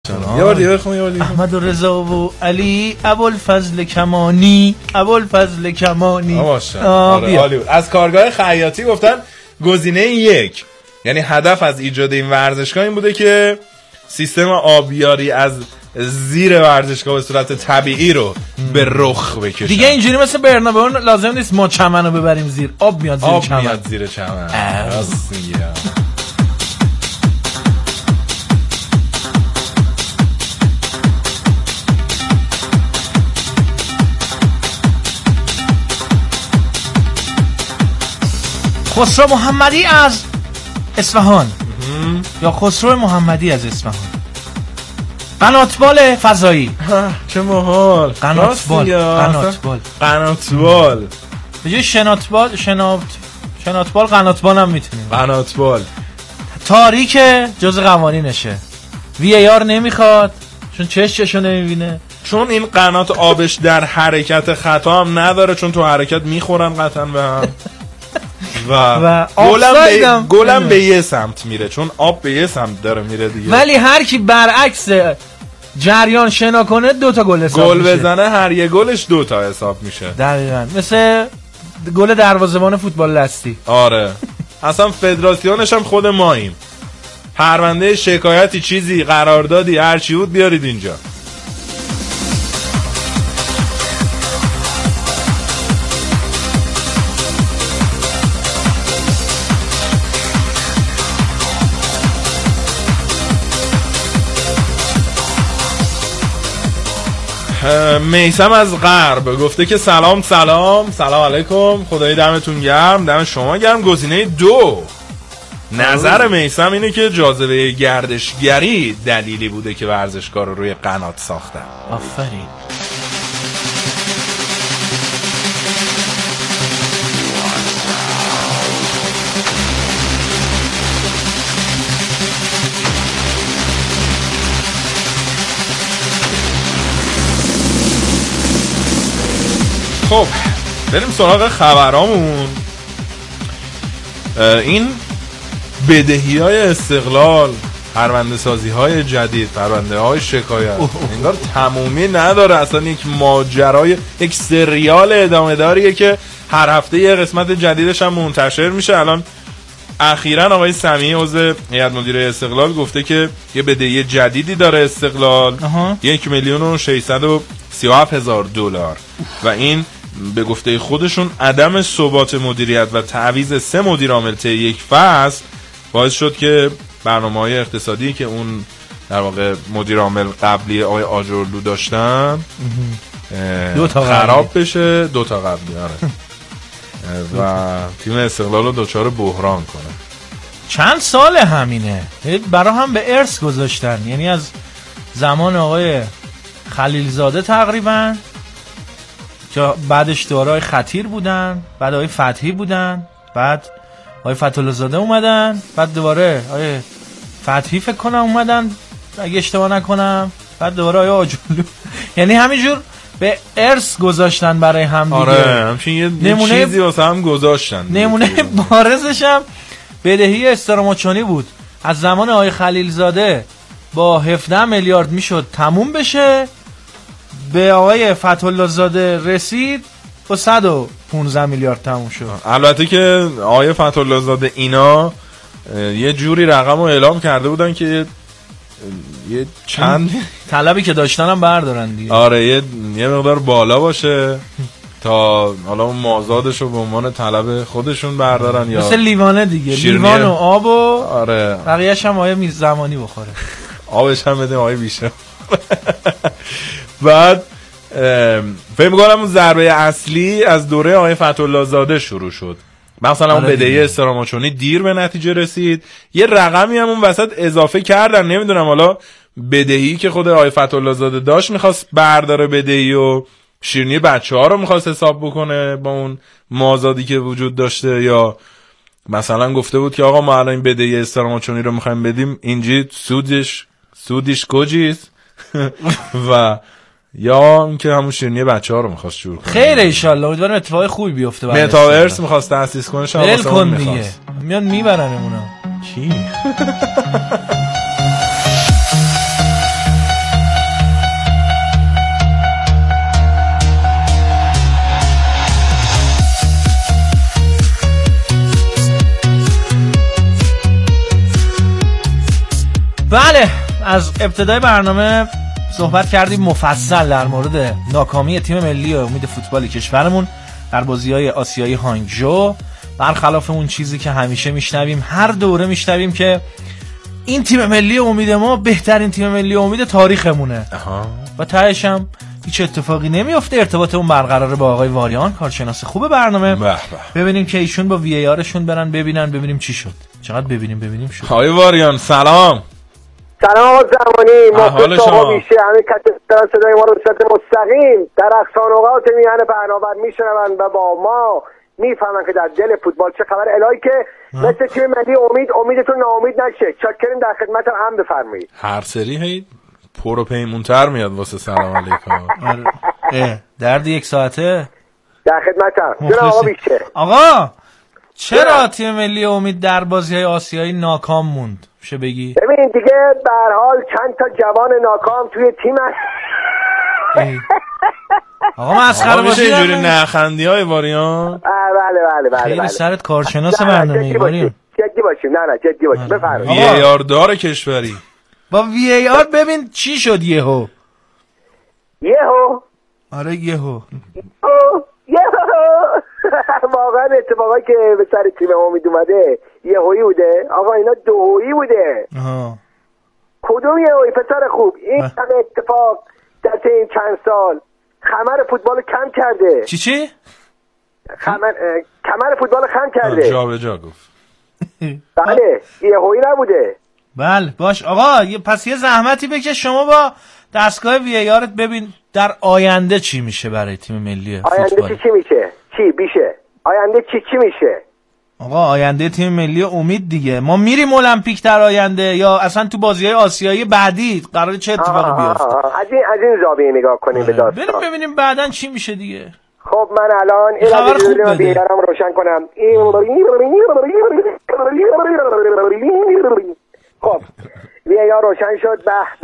یه بار دیگه بخون. احمد و رضا و علی ابوالفضل کمانی ماشاءالله. از کارگاه خیاطی گفتن گزینه 1، یعنی هدف از ایجاد این ورزشگاه این بوده که سیستم آبیاری از زیر ورزشگاه به صورت طبیعی رو به رخ بکشن. دیگه اینجوری مثل برنابئو لازم نیست ما چمن رو ببریم زیر، آب میاد زیر چمن. راست میگی. خسرو محمدی از اصفهان یا خسرو محمدی از اصفهان. قناتبال فضایی. چه محال. قناتبال به جای شناتبال قناتبال هم میتونیم. قناتبال تاریک جز قوانینشه. VAR نمیخواد چون چششو نمیبینه، چون این قنات آبش در حرکت خطا هم نداره، چون تو حرکت میخورن قطعا به هم و گلم به یه سمت میره، چون آب به یه سمت داره میره دیگه. ولی هر کی برعکس جریان شنا کنه 2 تا گل حساب میشه. گل بزنه هر یه گلش 2 تا حساب میشه. دقیقاً مثل گل دروازه‌بان فوتبال دستی. آره اصلا فدراسیونش هم خود ماییم. پرونده شکایتی چیزی قراردادی هر چی بود بیارید اینجا. میثم از غرب گفته که سلام علیکم، خدای دمتون گرم، دم شما گرم. گزینه 2. نظر میثم اینه که جاذبه گردشگری دلیلی بوده که ورزشگاه رو روی قنات ساختن. آفرین. خب بریم سراغ خبرامون. این بدهی‌های استقلال، پرونده سازی‌های جدید، پرونده‌های شکایت انگار تمومی نداره. اصلا یک ماجرای، یک سریال ادامه داریه که هر هفته یه قسمت جدیدش هم منتشر میشه. الان اخیراً آقای سمیعی عضو هیئت مدیره استقلال گفته که یه بدهی جدیدی داره استقلال، 1,637,000 دلار و این به گفته خودشون عدم ثبات مدیریت و تعویض 3 مدیر عامل طی یک فصل باعث شد که برنامه‌های اقتصادی که اون در واقع مدیر عامل قبلی آقای آجرلو داشتن خراب بشه. 2 تا قبلی و تیم استقلال رو دچار بحران کنه. چند سال همینه، برای هم به ارث گذاشتن، یعنی از زمان آقای خلیلزاده تقریبا که بعدش دورای خطیر بودن، بعد آقای فتحی بودن، بعد آقای فتح‌الله زاده اومدن، بعد دوباره آقای فتحی فکر کنم اومدن اگه اشتباه نکنم، بعد دوباره آقای آجرلو. یعنی همینجور به ارث گذاشتن برای هم دیگه. آره همچین یه چیزی واسه هم گذاشتن. نمونه بارزش هم بدهی استراماچونی بود، از زمان آقای خلیلزاده با 17 میلیارد میشد تموم بشه، به آقای فتح‌الله زاده رسید با 115 میلیارد تموم شد. البته که آقای فتح‌الله زاده اینا یه جوری رقم رو اعلام کرده بودن که یه چند طلبی که داشتن هم بردارن دیگه. آره یه مقدار بالا باشه تا حالا اون مازادش رو به عنوان طلب خودشون بردارن، یا مثل لیوانه دیگه، لیوان و آب و آره بقیه‌اش هم آقای زمانی بخوره. آبش هم بده آقای بیشه. بعد فکر می‌کنم اون ضربه اصلی از دوره آقای فتح‌الله زاده شروع شد. مثلا اون بدهی استراماچونی دیر به نتیجه رسید، یه رقمی هم اون وسط اضافه کردن، نمیدونم حالا بدهی که خود آقای فتح‌الله زاده داشت میخواست برداره بدهی و شیرینی بچه‌ها رو میخواست حساب بکنه با اون مازادی که وجود داشته، یا مثلا گفته بود که آقا ما الان این بدهی استراماچونی رو میخوایم بدیم اینجی سودش کجیست و یا اینکه همون شیرینی بچه‌ها رو می‌خواست جور کنه. خیر ان شاء الله امیدوارم اتفاق خوبی بیفته. متاورس می‌خواست تأسیس کنه، شما واسه اون می‌خواست. میان میبرنمونا چی؟ از ابتدای برنامه صحبت کردیم مفصل در مورد ناکامی تیم ملی امید فوتبال کشورمون در بازی‌های آسیایی هانگژو. برخلاف اون چیزی که همیشه میشنویم، هر دوره میشنویم که این تیم ملی امید ما بهترین تیم ملی امید تاریخمونه و تهش هم هیچ اتفاقی نمیفته. ارتباط اون برقراره با آقای واریان، کارشناس خوب برنامه. ببینیم که ایشون با وی ای آرشون برن ببینیم چی شد. چقدر ببینیم شد. آقای واریان سلام. سلام آقا زمانی، حال شما میشه همین کتر صدای ما رو به صورت مستقیم در اقصا نقاط میهن برنامه میشنون و با ما میفهمن که در دل فوتبال چه خبر. الهی که مثل تیم ملی امیدتون ناامید نشه. چاکرین، در خدمتم هم بفرمایید. هر سری هی پر و پیمونتر میاد واسه سلام علیکم. درد یک ساعته در خدمتم. جناب آقا بیشه. آقا چرا تیم ملی امید در بازی‌های آسیایی ناکام موند؟ میشه بگی؟ ببین دیگه به هر حال چند تا جوان ناکام توی تیم هست. آقا مسخره بازی اینجوری نخندی‌های واریان. بله خیلی سرت کارشناس برنامه‌ای واریان. جدی باشیم. نه جدی باشیم. بفرمایید. وی ای آر داره کشوری. با وی ای آر ببین چی شد یهو. آره یهو واقعا اتفاقی که به سر تیم امید اومده یهویی بوده آقا. اینا دوهویی بوده. کدوم یهویی پسر خوب؟ این همه اتفاق در این چند سال خمر فوتبال کم کرده. چی؟ کمر فوتبال خم کرده. جا به جا گفت. بله یهویی نبوده. بله باش آقا، پس یه زحمتی بکش شما با دستگاه وی ای آرت ببین در آینده چی میشه برای تیم ملی فوتبال. آینده چی میشه؟ آینده چی میشه؟ آقا آینده تیم ملی امید دیگه. ما میریم المپیک در آینده یا اصلا تو بازی‌های آسیایی بعدی قراره چه اتفاقی بیفته؟ از این زاویه نگاه کنیم به داستان. ببینیم بعدن چی میشه دیگه. خب من الان این بیارم روشن کنم. خب وی‌آر روشن شد.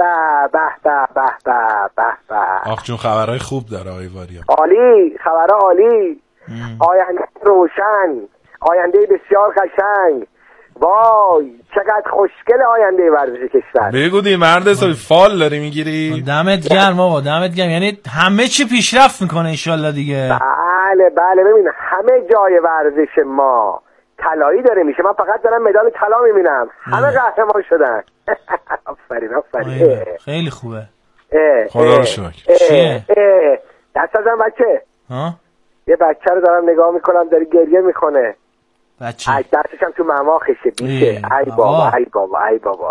به آخ جون خبرهای خوب داره آقای واریان. عالی، خبر عالی. آینده روشن، آینده بسیار قشنگ. وای چقدر خوشگل آینده ورزش کشور. بگو دی مرد حسابی فال داری میگیری. دمت گرم آقا، دمت گرم. یعنی همه چی پیشرفت میکنه ان شاءالله دیگه. بله ببین همه جای ورزش ما طلایی داره میشه. من فقط دارم مدال طلا میبینم. همه قهرمان شدن. آفرین. خیلی خوبه. خدا رو شکر. دست ازم بچه. یه بچه رو دارم نگاه میکنم داره گریه میکنه. بچه دستش هم تو مماخشه بیشه. ای بابا.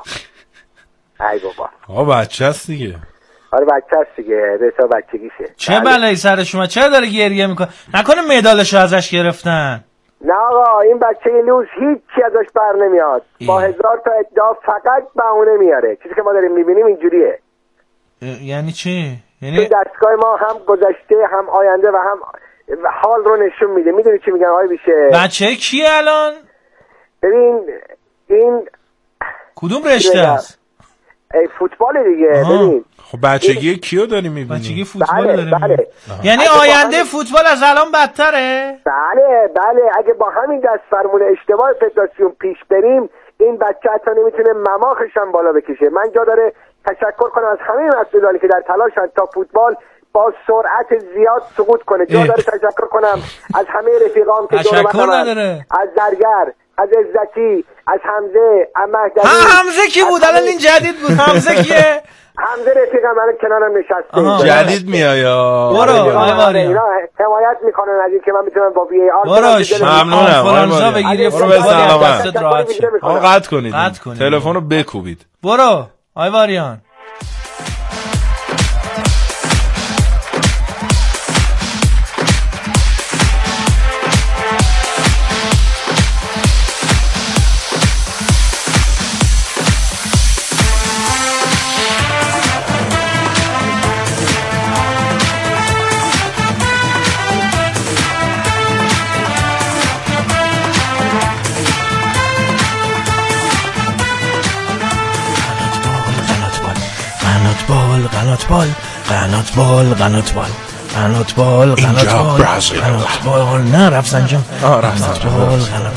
آقا بچه هست دیگه. آره بچه هست دیگه. رسا بچگیشه. چه بلایی سر شما؟ چرا داره گریه میکنه؟ نکنه مدالشو ازش گرفتن؟ نه آقا این بچه لوز هیچی ازش بر نمیاد. با 1000 تا ادعا فقط بهونه میاره. چیزی که ما داریم میبینیم اینجوریه. یعنی چی؟ یعنی دستگاه ما هم گذشته هم آینده و هم حال رو نشون میده. میدونی چی میگن آقای بیشه؟ بچه کیه الان؟ ببین این کدوم رشته است؟ فوتبال دیگه. ببین خب بچگی کیو داری میبینی؟ بچگی فوتبال داری میبینی. بله. یعنی آینده فوتبال از الان بدتره؟ بله اگه با همین دست فرمون اشتباه فدراسیون پیش بریم این بچه حتی نمیتونه مماخش هم بالا بکشه. من جا داره تشکر کنم از همه مسئولانی که در تلاشن تا فوتبال با سرعت زیاد سقوط کنه. جا داره تشکر کنم از همه رفیقام که تشکر نداره. از زرگر، از عزتی، از حمزه، مهدوی. حمزه کی بود؟ الان این جدید بود. حمزه کیه؟ حمزه رفیقم الان کنارم نشسته. جدید میایا. برو اینا حمایت میکنن از این که من میتونم با وی ای آر. برو ممنونم. فلانزا بگیری برو به سلامت. دستت راحت شه. آقا قطع کنید. تلفن رو بکوبید. برو آقای واریان. قنات بال نه رفسنجان.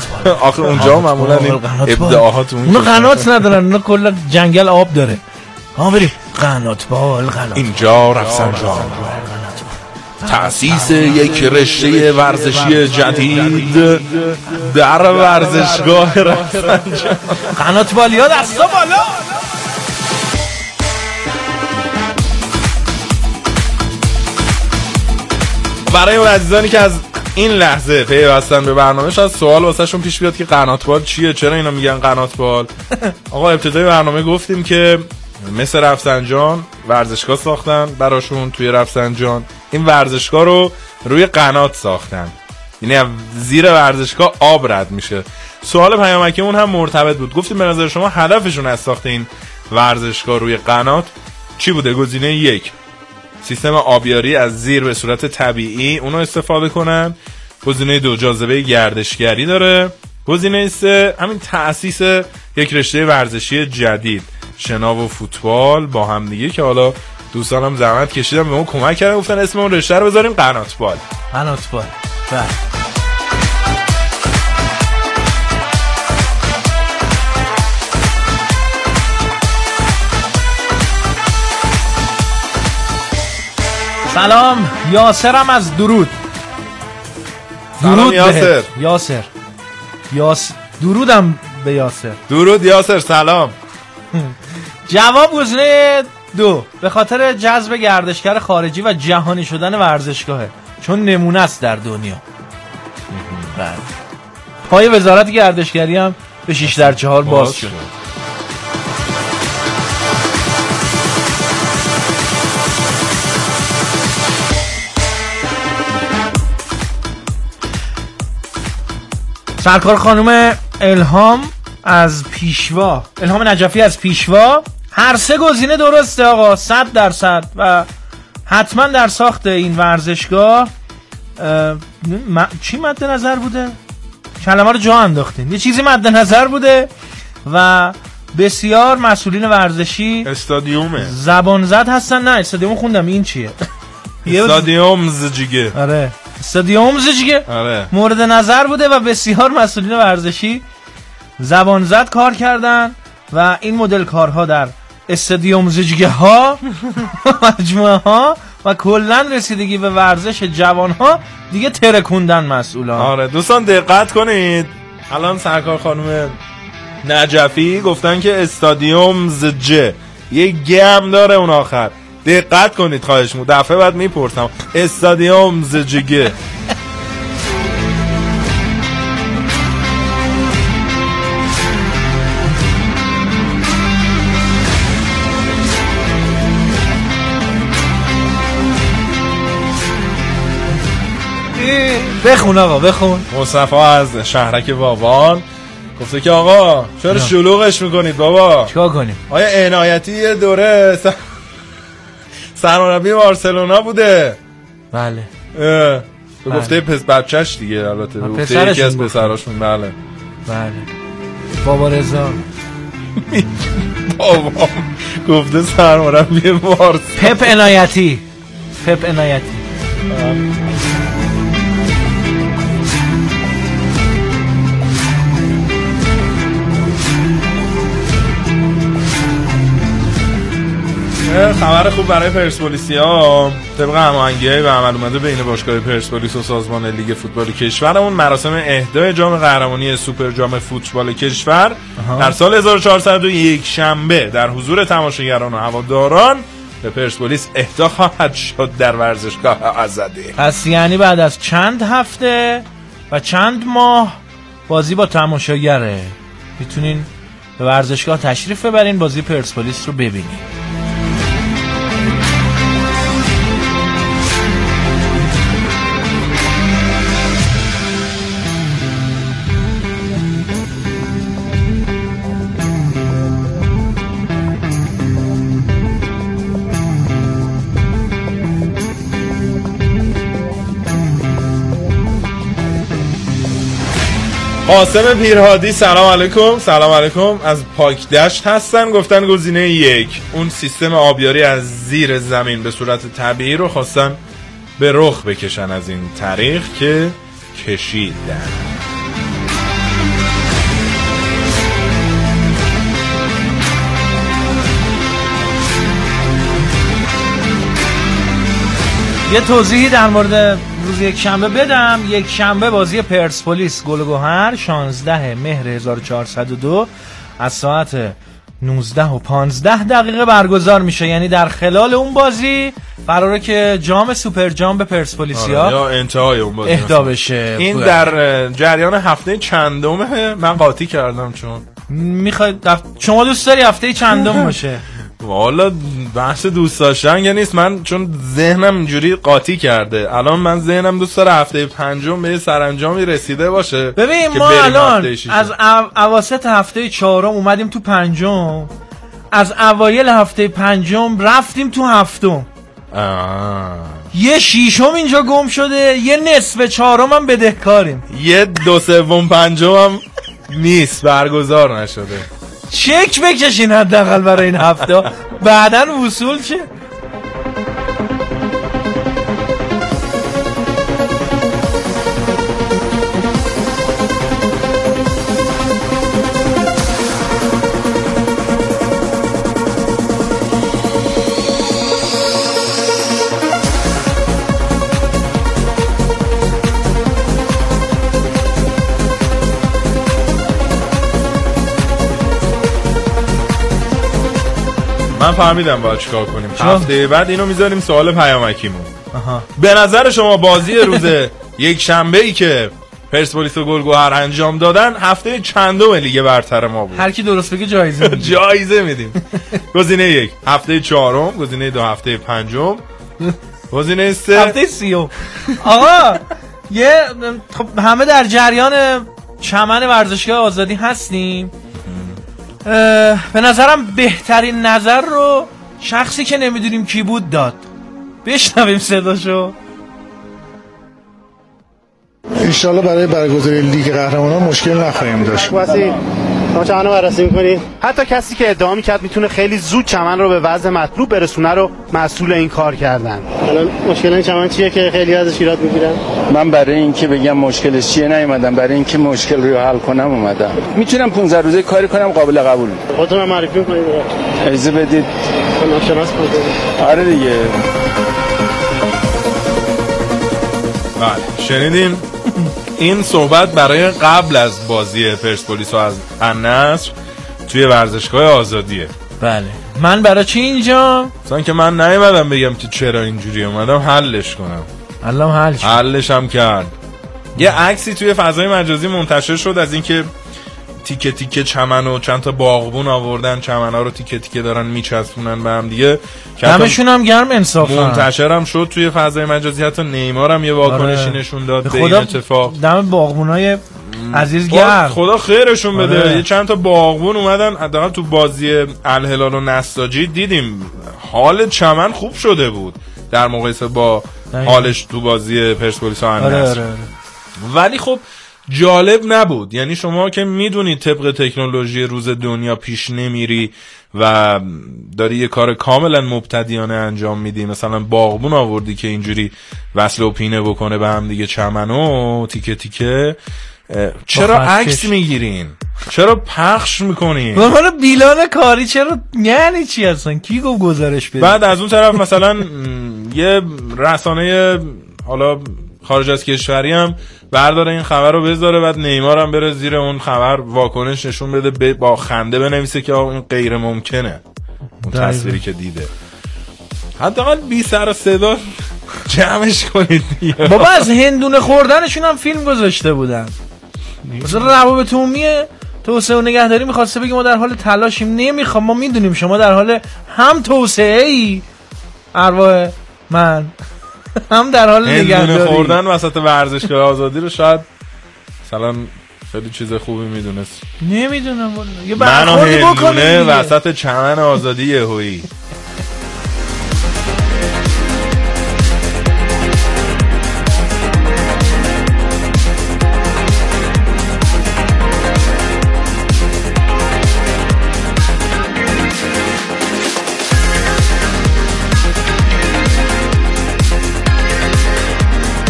آخه اونجا معمولا این ابداعات اونا قنات ندارن، اونا کلا جنگل آب داره. بریم قنات بال. اینجا رفسنجان، تأسیس یک رشته ورزشی جدید در ورزشگاه رفسنجان. قنات بالیا دستا بالا. برای اون عزیزانی که از این لحظه پیوستن به برنامه، شاید سوال واسهشون پیش بیاد که قنات بال چیه، چرا اینا میگن قنات بال. آقا ابتدای برنامه گفتیم که مثل رفسنجان ورزشگاه ساختن براشون توی رفسنجان. این ورزشگاه رو روی قنات ساختن، یعنی زیر ورزشگاه آب رد میشه. سوال پیامکمون هم مرتبط بود، گفتیم به نظر شما هدفشون از ساخت این ورزشگاه روی قنات چی بوده؟ گزینه 1 سیستم آبیاری از زیر به صورت طبیعی اونو استفاده کنن. گزینه 2 جاذبه گردشگری داره. گزینه 3 همین تأسیس یک رشته ورزشی جدید، شنا و فوتبال با هم دیگه، که حالا دوستانم زحمت کشیدن به ما کمک کردن، گفتن اسم اون رشته رو بذاریم قنات بال. قنات بال. سلام، یاسرم از درود. سلام یاسر. درودم به یاسر. درود یاسر، سلام. جواب گزینه 2 به خاطر جذب گردشگر خارجی و جهانی شدن ورزشگاهه، چون نمونه است در دنیا. پای وزارت گردشگری هم به 6/4 باز شد. سرکار خانم الهام نجفی از پیشوا. هر سه گزینه درسته آقا، 100% و حتما در ساخت این ورزشگاه چی مد نظر بوده؟ کلمه رو جا انداختین. یه چیزی مد نظر بوده و بسیار مسئولین ورزشی استادیومه زبان زد هستن. نه استادیوم خوندم، این چیه؟ استادیوم زجیگه. آره استادیوم زجیگه. آره مورد نظر بوده و بسیار مسئولین ورزشی زبان زد کار کردن و این مدل کارها در استادیوم زجیگه ها مجموعه ها و کلن رسیدگی به ورزش جوان ها دیگه ترکوندن مسئولان. آره دوستان دقت کنید، الان سرکار خانم نجفی گفتن که استادیوم زجه، یه گم داره اون آخر. دقت کنید خواهش مون، دفعه بعد میپرسم استادیوم زجگه. بخون آقا بخون. مصطفی از شهرک بابان گفته که آقا چرا شلوغش میکنید بابا؟ چیکار کنیم؟ آیا عنایتی یه دوره سرمربی بارسلونا بوده؟ بله. به گفته بچهش دیگه، البته به گفته یکی از پسراشون. بله بابا رضا بابا گفته سرمربی بارسلونا. پپ عنایتی. خبر خوب برای پرسپولیسیا. طبق هماهنگی‌های به عمل اومده بین باشگاه پرسپولیس و سازمان لیگ فوتبال کشورمون، مراسم اهدای جام قهرمانی سوپر جام فوتبال کشور در سال 1401 شنبه در حضور تماشاگران و هواداران به پرسپولیس اهدا خواهد شد در ورزشگاه آزادی. پس یعنی بعد از چند هفته و چند ماه بازی با تماشاگره میتونین به ورزشگاه تشریف ببرین، بازی پرسپولیس رو ببینین. قاسم پیرهادی سلام علیکم از پاک دشت هستن. گفتن گزینه 1 اون سیستم آبیاری از زیر زمین به صورت طبیعی رو خواستن به رخ بکشن از این طریق که کشیدن. یه توضیحی در مورد روز یک شنبه بدم. یک شنبه بازی پرسپولیس گل‌وگهر 16 مهر 1402 از ساعت 19:15 برگزار میشه. یعنی در خلال اون بازی قراره که جام سوپر جام به پرسپولیسیا یا انتهای اون بازی اهدا بشه. این در جریان هفته چندمه؟ من قاطی کردم چون میخواید شما دوست داری هفته چندم باشه؟ والا بحث دوست داشتن که نیست، من چون ذهنم اینجوری قاطی کرده. الان من ذهنم دوست داره هفته پنجم به سرانجامی رسیده باشه. ببین ما الان از اواسط هفته چهارم اومدیم تو پنجم، از اوایل هفته پنجم رفتیم تو هفتم. یه شیشم اینجا گم شده، یه نصف چهارم هم بدهکاریم، یه 2/3 هم نیست برگزار نشده. چک بکشین حداقل برای این هفته بعدن وصول شه. من فهمیدم باید چیکار کنیم. هفته بعد اینو میذاریم سوال پیامکیمون. به نظر شما بازی روز یک شنبه ای که پرسپولیس و گل‌گهر انجام دادن هفته چندم لیگ برتر ما بود؟ هر کی درست بگه جایزه میدیم. جایزه میدیم. گزینه 1 هفته چهارم، گزینه 2 هفته پنجم، گزینه 3 هفته سیوم. آقا یه خب همه در جریان چمن ورزشگاه آزادی هستیم. به نظرم بهترین نظر رو شخصی که نمیدونیم کی بود داد. بشنویم صداشو. انشالله برای برگزاری لیگ قهرمانان مشکل نخواهیم داشت. واسه ما چمن رو بررسی می‌کنید. حتی کسی که ادعا می‌کرد میتونه خیلی زود چمن رو به وضع مطلوب برسونه رو مسئول این کار کردن. الان مشکل این چمن چیه که خیلی ازش ایراد می‌گیرن؟ من برای اینکه بگم مشکلش چیه نیومدم، برای اینکه مشکل رو حل کنم اومدم. میتونم 15 روزه کاری کنم قابل قبول. خودتون معرفی کنید. اجازه بدید. ناشناس بودید. آره دیگه. بله شنیدین؟ این صحبت برای قبل از بازی پرسپولیس و از النصر توی ورزشگاه آزادیه. بله من برای چی اینجا؟ مثلا که من نیومدم بگم که چرا اینجوری اومدم حلش کنم. الان حلش هم کرد. یه عکسی توی فضای مجازی منتشر شد از اینکه تیکه تیکه چمن و چند تا باغبون آوردن، چمن‌ها رو تیکه تیکه دارن میچسبونن به هم دیگه. دمشون هم گرم انصافا. منتشرم شد توی فضای مجازی، حتی نیمار هم یه واکنشی نشون داد به این اتفاق. دم باغبونای عزیز گرم، خدا خیرشون بده. یه چند تا باغبون اومدن حداقل تو بازی الهلال و نساجی دیدیم حال چمن خوب شده بود در مقایسه با حالش تو بازی پرسپولیس و النصر. ولی خب جالب نبود. یعنی شما که میدونید طبق تکنولوژی روز دنیا پیش نمیری و داری یه کار کاملا مبتدیانه انجام میدی، مثلا باغبون آوردی که اینجوری وصل و پینه بکنه به هم دیگه چمنو تیکه تیکه، چرا عکس میگیرین؟ چرا پخش میکنین؟ حالا بیلان کاری چرا؟ یعنی چی اصلا؟ کی گفت گزارش بده؟ بعد از اون طرف مثلا یه رسانه حالا خارج از کشوری هم برداره این خبر رو بذاره، بعد نیمار هم بره زیر اون خبر واکنش نشون بده، با خنده بنویسه که این غیر ممکنه اون تصویری که دیده. حداقل بی سر و صدا جمعش کنید دیگه. بابا از هندونه خوردنشون هم فیلم گذاشته بودن. مثلا روابط عمومی توسعه و نگهداری می‌خواسته بگه ما در حال تلاشیم. نمیخوام، ما میدونیم شما در حال هم توسعه‌ای ارواح من هم در حال نگهداری. خوردن وسط ورزشگاه آزادی رو شاید مثلا خیلی چیز خوبی میدونست. نمیدونم والله. یه برخوردی بکنه وسط چمن آزادی یهویی.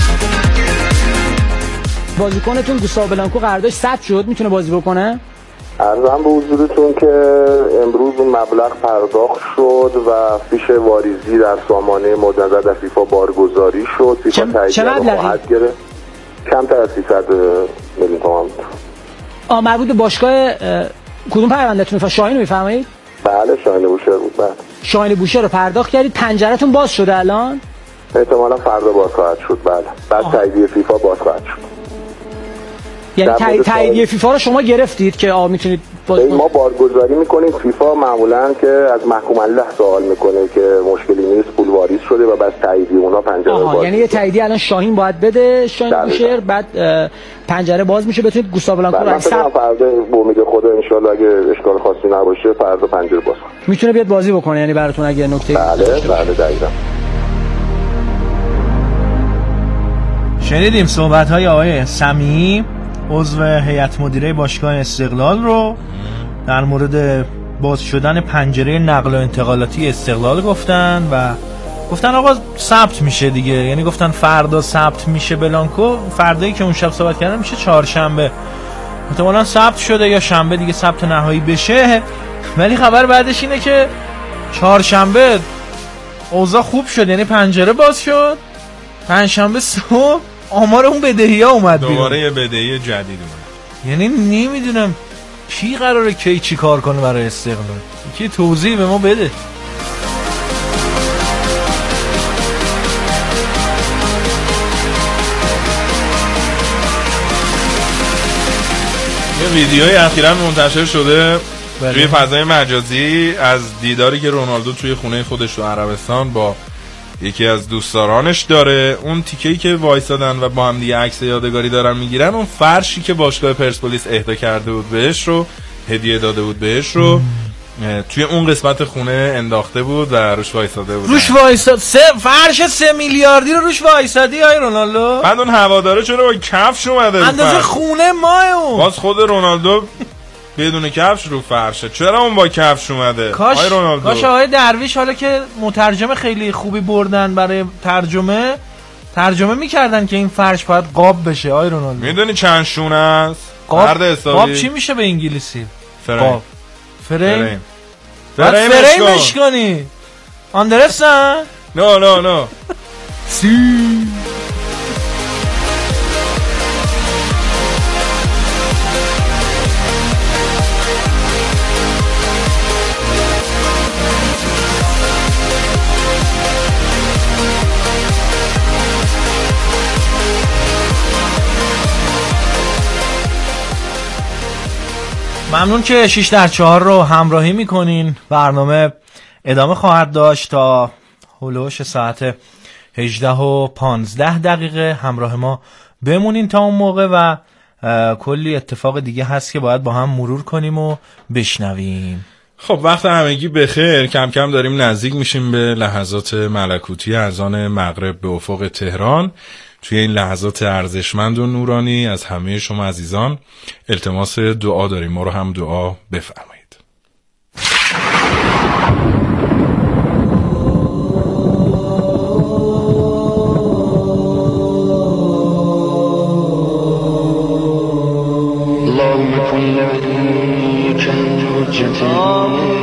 بازیکنتون گوستاو بلانکو قراردادش 100 شد، میتونه بازی بکنه؟ عرضم به حضورتون که امروز اون مبلغ پرداخت شد و فیش واریزی در سامانه مجدد در فیفا بارگذاری شد. فیفا تایید خواهد گرفت. کمتر از 300 میلیون تومان. مربوط به باشگاه کدوم پروندهتون؟ شاهین رو میفرمایید؟ بله شاهین بوشهر بود. بله شاهین بوشهر رو پرداخت کردید. پنجره‌تون باز شده الان؟ احتمالاً فردا باز خواهد شد. بله بعد تاییدیه فیفا باز خواهد شد. یعنی تاییدیه فیفا رو شما گرفتید که میتونید ما بارگذاری میکنیم. فیفا معمولا که از محکوم الله سوال میکنه که مشکلی نیست، پول واریز شده و بعد تاییدیه اونا پنجره باز. یعنی یه تاییدیه الان شاهین باید بده، شاهین بوشهر، بعد پنجره باز میشه بتونید گوستاو بلانکو رو فردا به امید خدا ان شاء الله اگه اشکال خاصی نباشه فردا پنجره باز میتونه بیاد بازی بکنه. یعنی براتون اگه نکته بله دقیقاً. شنیدیم صحبت‌های آقای سمیعی عضو هیئت مدیره باشگاه استقلال رو در مورد باز شدن پنجره نقل و انتقالاتی استقلال گفتن و گفتن آقا ثبت میشه دیگه. یعنی گفتن فردا ثبت میشه بلانکو. فردایی که اون شب صحبت کردن میشه چهارشنبه. احتمالاً ثبت شده یا شنبه دیگه ثبت نهایی بشه. ولی خبر بعدش اینه که چهارشنبه اوضاع خوب شد، یعنی پنجره باز شد. پنجشنبه صبح آمار اون بدهی‌ها اومد بیرون. دوباره یه بدهی جدید اومد. یعنی نمیدونم کی قراره کی چی کار کنه برای استقلال. کی توضیح به ما بده. یه ویدیوی اخیراً منتشر شده توی فضای مجازی از دیداری که رونالدو توی خونه خودش تو عربستان با یکی از دوستدارانش داره. اون تیکه‌ای که وایسادن و با هم دیگه عکس یادگاری دارن میگیرن، اون فرشی که باشگاه پرسپولیس اهدا کرده بود بهش رو، هدیه داده بود بهش رو، توی اون قسمت خونه انداخته بود و روش وایساده بود. روش وایساد فرش 3 میلیاردی رو روش وایسادی های رونالدو. بعد اون هواداره چرا با کفش اومده؟ اندازه خونه ماه اون. باز خود رونالدو بدون کفش رو فرشه. چرا اون با کفش اومده؟ کاش آقای درویش حالا که مترجم خیلی خوبی بردن برای ترجمه میکردن که این فرش باید قاب بشه. آقای رونالدو میدونی چند شونه است؟ قاب چی میشه به انگلیسی؟ فریم. فریمش کنی. آندرستن؟ نه سی. ممنون که 6-4 رو همراهی میکنین. برنامه ادامه خواهد داشت تا هلوش ساعت 18:15 همراه ما بمونین تا اون موقع و کلی اتفاق دیگه هست که باید با هم مرور کنیم و بشنویم. خب وقت همگی بخیر. کم کم داریم نزدیک میشیم به لحظات ملکوتی اذان مغرب به افق تهران. توی این لحظات ارزشمند و نورانی از همه شما عزیزان التماس دعا داریم. ما رو هم دعا بفرمایید. اللهم كن لوليك الحجة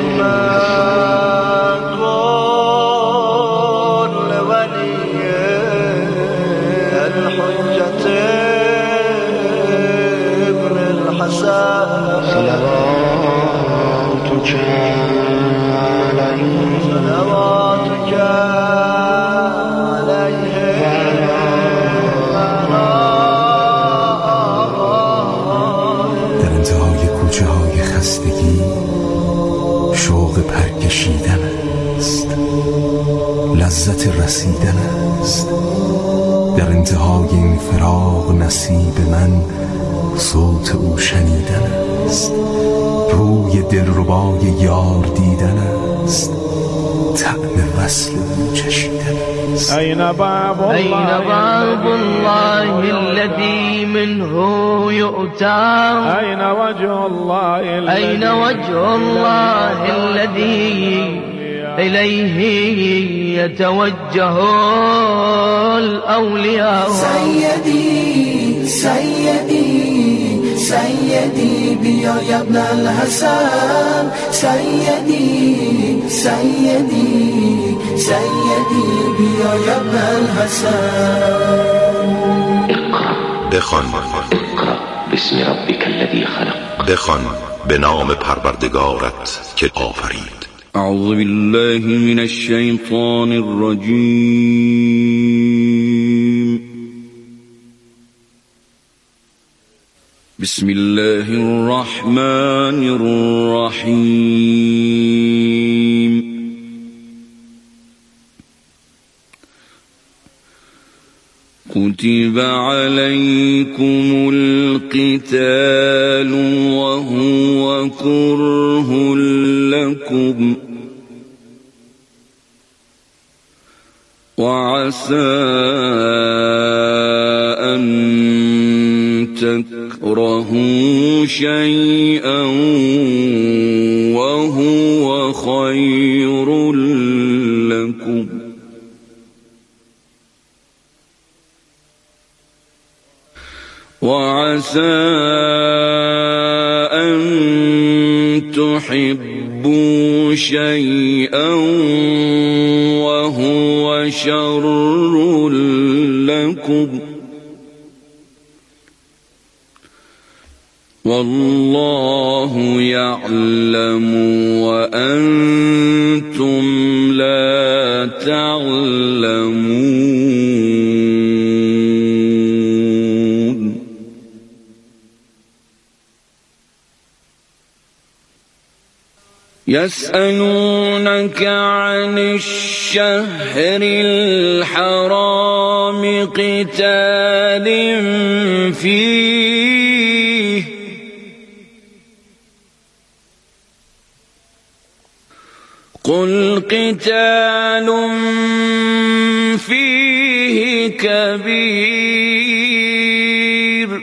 پرکشیدن است، لذت رسیدن است. در انتهای این فراق نصیب من صوت او شنیدن است. روی دلربای یار دیدن است، طعم وصل او چشیدن است. أين باب الله الذي منه يؤتى أين وجه الله الذي إليه يتوجه الأولياء. سيدي بیا یا ابن الحسن سیدی سیدی سیدی بیا یا ابن الحسن بخوان بسم ربک الذی خلق بخوان به نام پروردگارت که آفرید. اعوذ بالله من الشیطان الرجیم بسم الله الرحمن الرحیم كتب عليكم القتال وهو كره لكم وعسى أن تكرهوا شيئا وهو خير لكم وعسى أن تحبوا شيئا وهو شر لكم والله يعلم وأنتم لا تعلمون. يسألونك عن الشهر الحرام قتال فيه قل قتال فيه كبير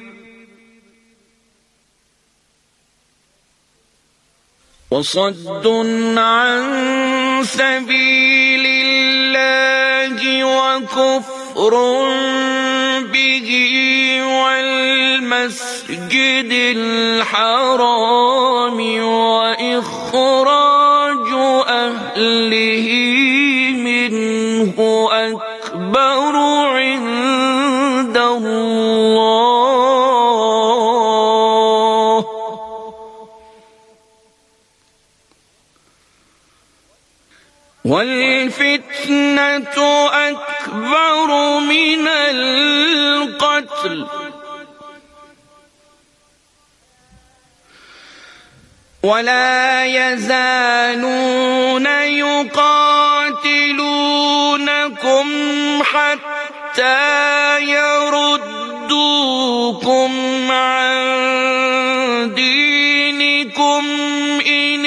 وصد عن سبيل الله وكفر به والمسجد الحرام وإخراج أهله منه أكبر عند الله والفتنة أكبر من القتل ولا يزالون يقاتلونكم حتى يردوكم عن دينكم إن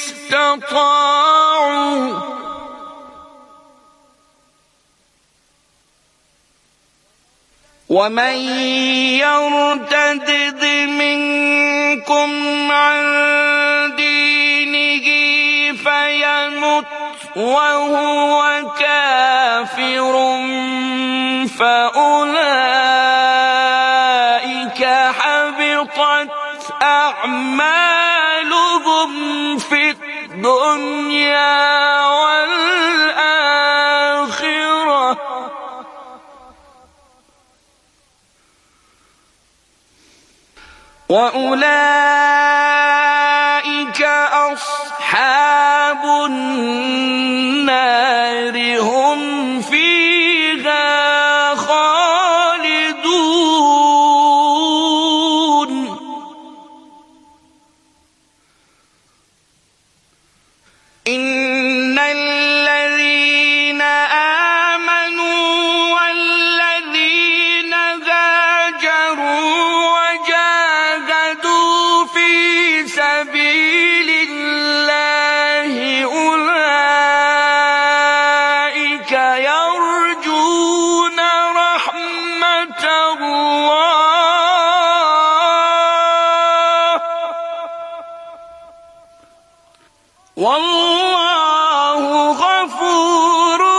استطاعوا ومن يرتد منكم عن دينه فيمت وهو كافر فأولئك حبطت أعمالهم في الدنيا والآخرة وأولئك أصحاب النار هم